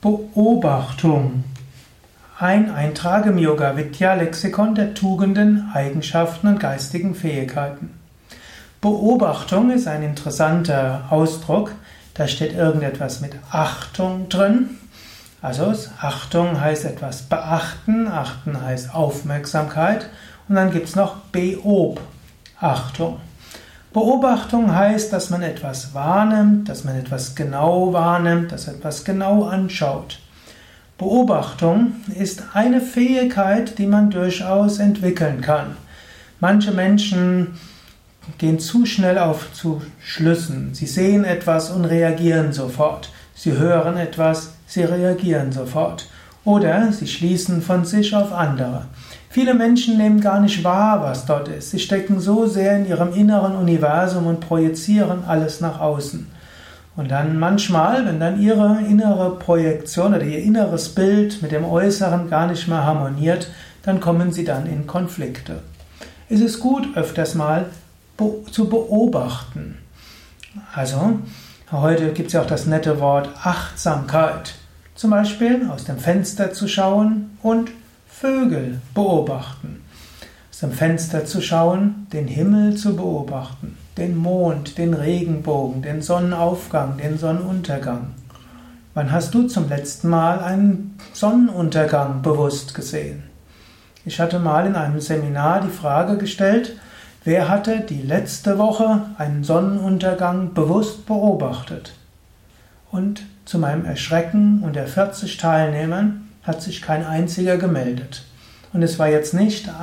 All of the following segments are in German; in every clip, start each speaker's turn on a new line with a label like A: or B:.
A: Beobachtung. Ein Eintrag im Yoga Vidya Lexikon der Tugenden, Eigenschaften und geistigen Fähigkeiten. Beobachtung ist ein interessanter Ausdruck. Da steht irgendetwas mit Achtung drin. Also Achtung heißt etwas beachten, achten heißt Aufmerksamkeit und dann gibt es noch Beobachtung. Beobachtung heißt, dass man etwas wahrnimmt, dass man etwas genau wahrnimmt, dass man etwas genau anschaut. Beobachtung ist eine Fähigkeit, die man durchaus entwickeln kann. Manche Menschen gehen zu schnell zu Schlüssen. Sie sehen etwas und reagieren sofort. Sie hören etwas, sie reagieren sofort. Oder sie schließen von sich auf andere. Viele Menschen nehmen gar nicht wahr, was dort ist. Sie stecken so sehr in ihrem inneren Universum und projizieren alles nach außen. Und dann manchmal, wenn dann ihre innere Projektion oder ihr inneres Bild mit dem Äußeren gar nicht mehr harmoniert, dann kommen sie dann in Konflikte. Es ist gut, öfters mal zu beobachten. Also, heute gibt es ja auch das nette Wort Achtsamkeit. Zum Beispiel aus dem Fenster zu schauen und Vögel beobachten. Aus dem Fenster zu schauen, den Himmel zu beobachten, den Mond, den Regenbogen, den Sonnenaufgang, den Sonnenuntergang. Wann hast du zum letzten Mal einen Sonnenuntergang bewusst gesehen? Ich hatte mal in einem Seminar die Frage gestellt, wer hatte die letzte Woche einen Sonnenuntergang bewusst beobachtet? Und zu meinem Erschrecken unter 40 Teilnehmern hat sich kein einziger gemeldet. Und es war jetzt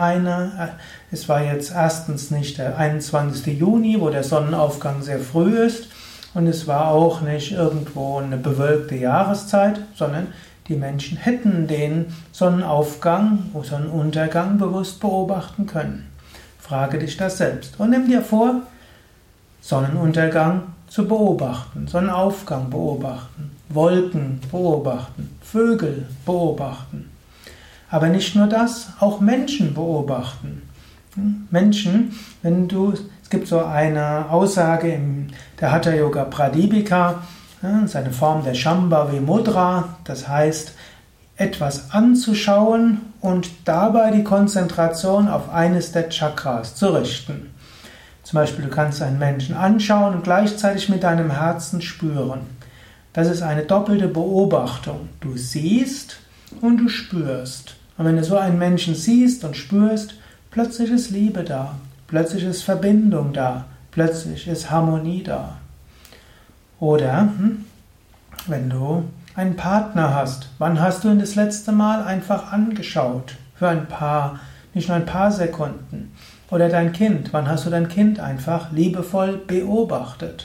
A: erstens nicht der 21. Juni, wo der Sonnenaufgang sehr früh ist, und es war auch nicht irgendwo eine bewölkte Jahreszeit, sondern die Menschen hätten den Sonnenaufgang oder Sonnenuntergang bewusst beobachten können. Frage dich das selbst und nimm dir vor, Sonnenuntergang zu beobachten, Sonnenaufgang beobachten, Wolken beobachten, Vögel beobachten. Aber nicht nur das, auch Menschen beobachten. Menschen, es gibt so eine Aussage der Hatha Yoga Pradipika, seine Form der Shambhavi Mudra, das heißt, etwas anzuschauen und dabei die Konzentration auf eines der Chakras zu richten. Zum Beispiel, du kannst einen Menschen anschauen und gleichzeitig mit deinem Herzen spüren. Das ist eine doppelte Beobachtung. Du siehst und du spürst. Und wenn du so einen Menschen siehst und spürst, plötzlich ist Liebe da, plötzlich ist Verbindung da, plötzlich ist Harmonie da. Oder wenn du einen Partner hast, wann hast du ihn das letzte Mal einfach angeschaut? Nicht nur ein paar Sekunden. Oder dein Kind, wann hast du dein Kind einfach liebevoll beobachtet?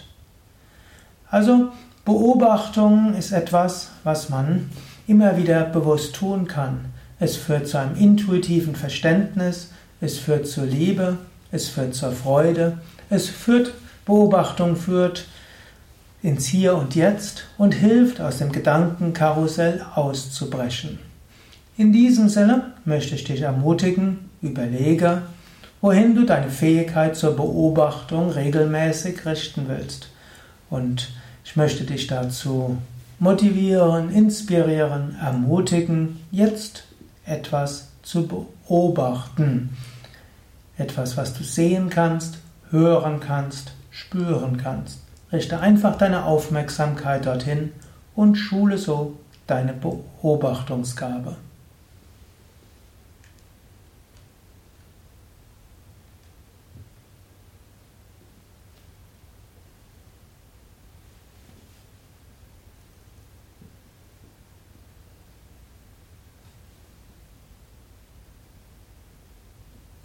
A: Also, Beobachtung ist etwas, was man immer wieder bewusst tun kann. Es führt zu einem intuitiven Verständnis, es führt zur Liebe, es führt zur Freude, Beobachtung führt ins Hier und Jetzt und hilft, aus dem Gedankenkarussell auszubrechen. In diesem Sinne möchte ich dich ermutigen, überlege, wohin du deine Fähigkeit zur Beobachtung regelmäßig richten willst. Und ich möchte dich dazu motivieren, inspirieren, ermutigen, jetzt etwas zu beobachten. Etwas, was du sehen kannst, hören kannst, spüren kannst. Richte einfach deine Aufmerksamkeit dorthin und schule so deine Beobachtungsgabe.